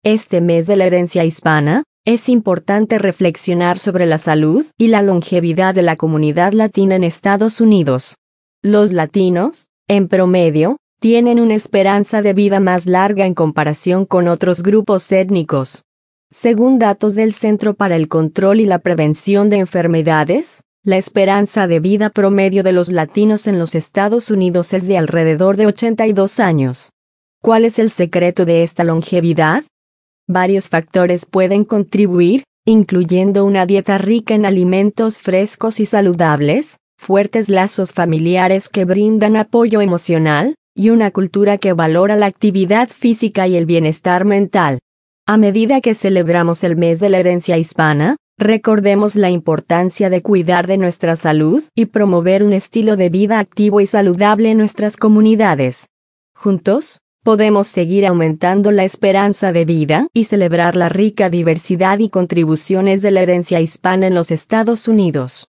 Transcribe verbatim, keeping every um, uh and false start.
Este mes de la herencia hispana, es importante reflexionar sobre la salud y la longevidad de la comunidad latina en Estados Unidos. Los latinos, en promedio, tienen una esperanza de vida más larga en comparación con otros grupos étnicos. Según datos del Centro para el Control y la Prevención de Enfermedades, la esperanza de vida promedio de los latinos en los Estados Unidos es de alrededor de ochenta y dos años. ¿Cuál es el secreto de esta longevidad? Varios factores pueden contribuir, incluyendo una dieta rica en alimentos frescos y saludables, fuertes lazos familiares que brindan apoyo emocional, y una cultura que valora la actividad física y el bienestar mental. A medida que celebramos el mes de la herencia hispana, recordemos la importancia de cuidar de nuestra salud y promover un estilo de vida activo y saludable en nuestras comunidades. Juntos, podemos seguir aumentando la esperanza de vida y celebrar la rica diversidad y contribuciones de la herencia hispana en los Estados Unidos.